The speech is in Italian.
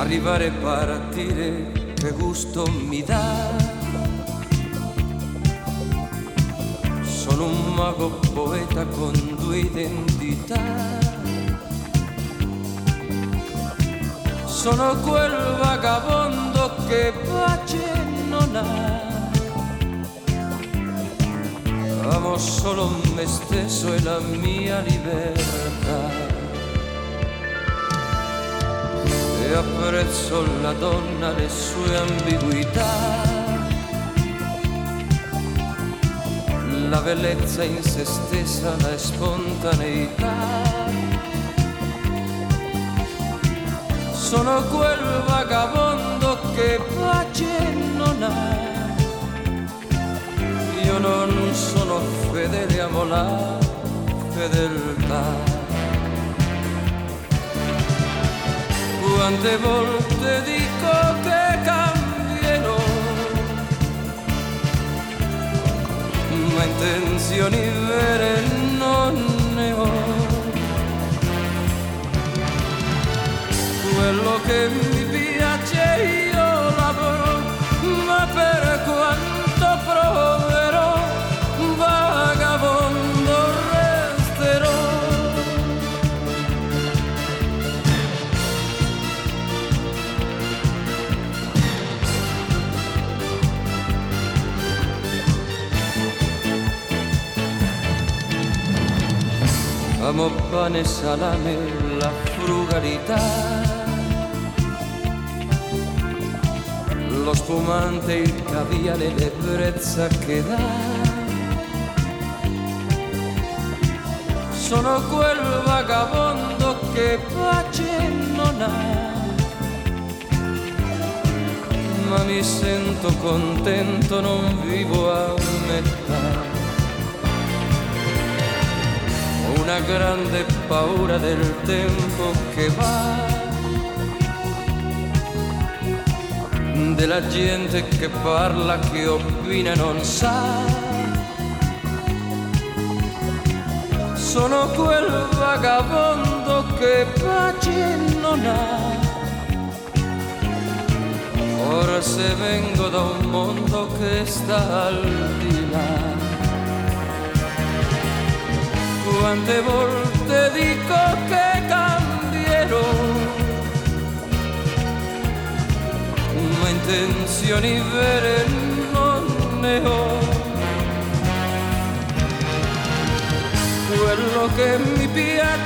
arrivare e partire, che gusto mi dà. Sono un mago poeta con due identità. Sono quel vagabondo che pace non ha. Amo solo me stesso e la mia libertà. E apprezzo la donna, le sue ambiguità, la bellezza in se stessa, la spontaneità. Sono quel vagabondo che pace non ha. Io non sono fedele, amo la fedeltà. Quante volte dico che cambierò, ma intenzioni vere non ne ho. Quello che mi piace io lavoro, ma per quanto proverò, vagabondo resterò. Amo pane e salame, la frugalità, lo spumante, il caviale, l'ebbrezza che dà. Sono quel vagabondo che pace non ha, ma mi sento contento, non vivo a metà. Ho una grande paura del tempo che va, della gente che parla, che opina e non sa. Sono quel vagabondo che pace non ha. Forse vengo da un mondo che sta al di là. Quante volte dico che cambierò, ma intenzioni vere non ne ho. Quello che mi piace